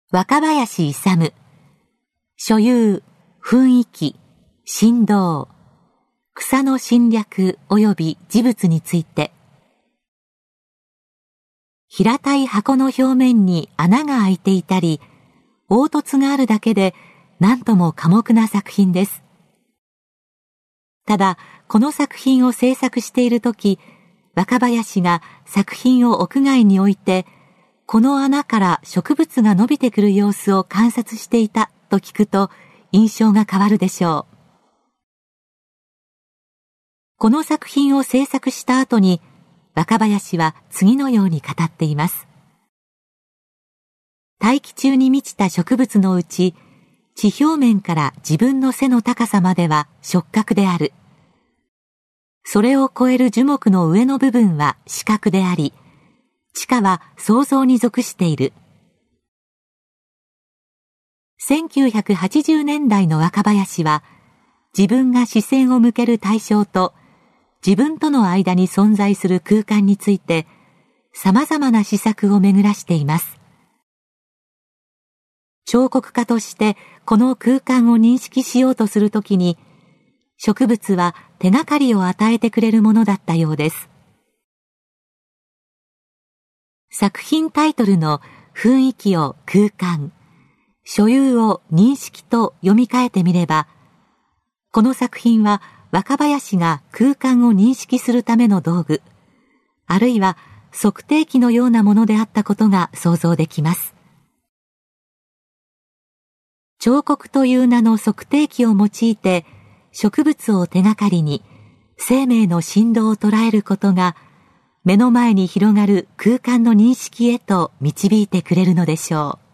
若林勇、所有、雰囲気、振動、草の侵略及び事物について。平たい箱の表面に穴が開いていたり、凹凸があるだけで何とも寡黙な作品です。ただ、この作品を制作しているとき、若林が作品を屋外に置いて、この穴から植物が伸びてくる様子を観察していたと聞くと印象が変わるでしょう。この作品を制作した後に若林は次のように語っています。大気中に満ちた植物のうち、地表面から自分の背の高さまでは触覚である。それを超える樹木の上の部分は視覚であり、地下は想像に属している。1980年代の若林は、自分が視線を向ける対象と自分との間に存在する空間について、様々な思索を巡らしています。彫刻家としてこの空間を認識しようとするときに、植物は手がかりを与えてくれるものだったようです。作品タイトルの雰囲気を空間、所有を認識と読み替えてみれば、この作品は若林が空間を認識するための道具、あるいは測定器のようなものであったことが想像できます。彫刻という名の測定器を用いて、植物を手がかりに生命の振動を捉えることが、目の前に広がる空間の認識へと導いてくれるのでしょう。